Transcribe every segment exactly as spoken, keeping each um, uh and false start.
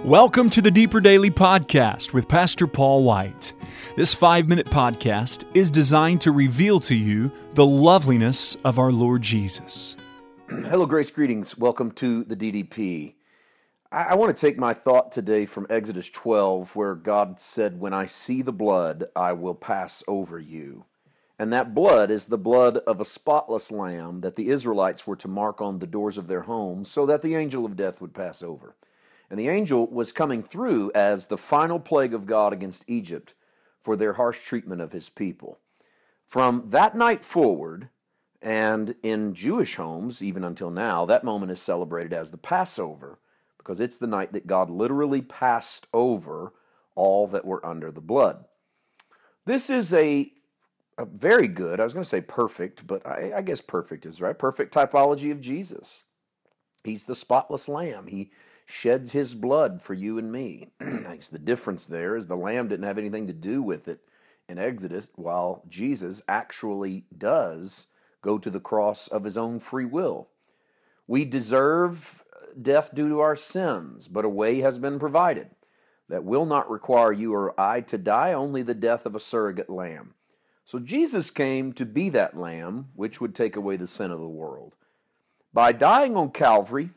Welcome to the Deeper Daily Podcast with Pastor Paul White. This five-minute podcast is designed to reveal to you the loveliness of our Lord Jesus. Hello, Grace, greetings. Welcome to the D D P. I, I want to take my thought today from Exodus twelve, where God said, "When I see the blood, I will pass over you." And that blood is the blood of a spotless lamb that the Israelites were to mark on the doors of their homes so that the angel of death would pass over. And the angel was coming through as the final plague of God against Egypt for their harsh treatment of his people. From that night forward, and in Jewish homes, even until now, that moment is celebrated as the Passover, because it's the night that God literally passed over all that were under the blood. This is a, a very good, I was going to say perfect, but I, I guess perfect is right, perfect typology of Jesus. He's the spotless lamb. He sheds his blood for you and me. I guess the difference there is the lamb didn't have anything to do with it in Exodus, while Jesus actually does go to the cross of his own free will. We deserve death due to our sins, but a way has been provided that will not require you or I to die, only the death of a surrogate lamb. So Jesus came to be that lamb which would take away the sin of the world. By dying on Calvary,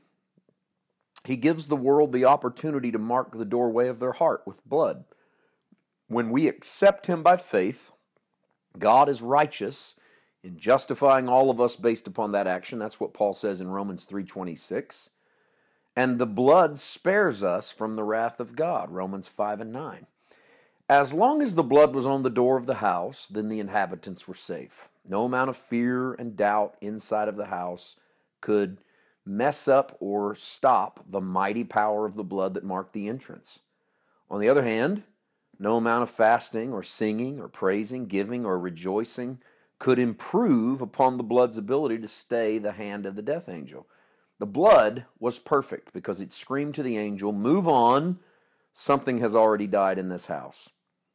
he gives the world the opportunity to mark the doorway of their heart with blood. When we accept him by faith, God is righteous in justifying all of us based upon that action. That's what Paul says in Romans three twenty-six. And the blood spares us from the wrath of God, Romans five and nine. As long as the blood was on the door of the house, then the inhabitants were safe. No amount of fear and doubt inside of the house could mess up or stop the mighty power of the blood that marked the entrance. On the other hand, no amount of fasting or singing or praising, giving or rejoicing could improve upon the blood's ability to stay the hand of the death angel. The blood was perfect because it screamed to the angel, "Move on, something has already died in this house."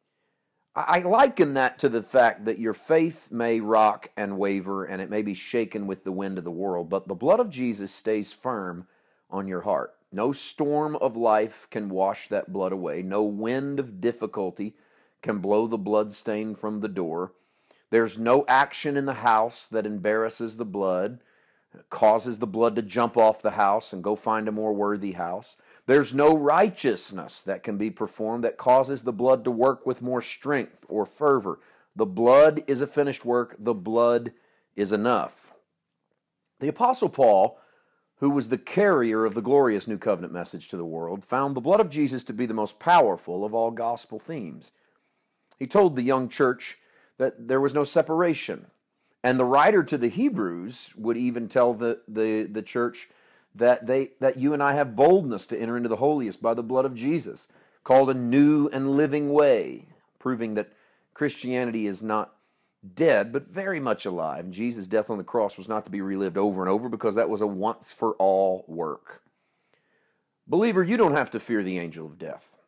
I liken that to the fact that your faith may rock and waver and it may be shaken with the wind of the world, but the blood of Jesus stays firm on your heart. No storm of life can wash that blood away. No wind of difficulty can blow the blood stain from the door. There's no action in the house that embarrasses the blood, causes the blood to jump off the house and go find a more worthy house. There's no righteousness that can be performed that causes the blood to work with more strength or fervor. The blood is a finished work. The blood is enough. The Apostle Paul, who was the carrier of the glorious New Covenant message to the world, found the blood of Jesus to be the most powerful of all gospel themes. He told the young church that there was no separation. And the writer to the Hebrews would even tell the, the, the church that they that you and I have boldness to enter into the holiest by the blood of Jesus, called a new and living way, proving that Christianity is not dead, but very much alive. And Jesus' death on the cross was not to be relived over and over because that was a once-for-all work. Believer, you don't have to fear the angel of death.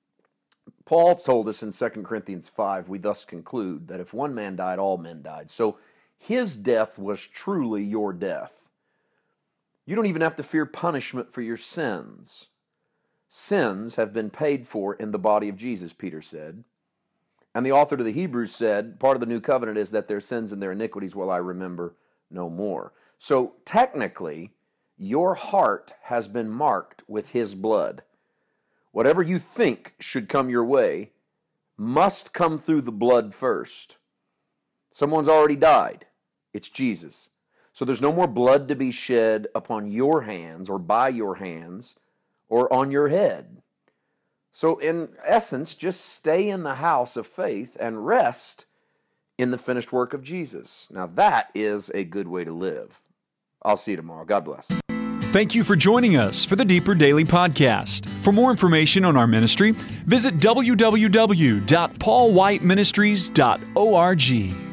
Paul told us in Second Corinthians five, we thus conclude that if one man died, all men died. So his death was truly your death. You don't even have to fear punishment for your sins. Sins have been paid for in the body of Jesus, Peter said. And the author to the Hebrews said, part of the new covenant is that their sins and their iniquities will I remember no more. So technically, your heart has been marked with his blood. Whatever you think should come your way must come through the blood first. Someone's already died. It's Jesus. So there's no more blood to be shed upon your hands or by your hands or on your head. So in essence, just stay in the house of faith and rest in the finished work of Jesus. Now that is a good way to live. I'll see you tomorrow. God bless. Thank you for joining us for the Deeper Daily Podcast. For more information on our ministry, visit w w w dot paul white ministries dot org.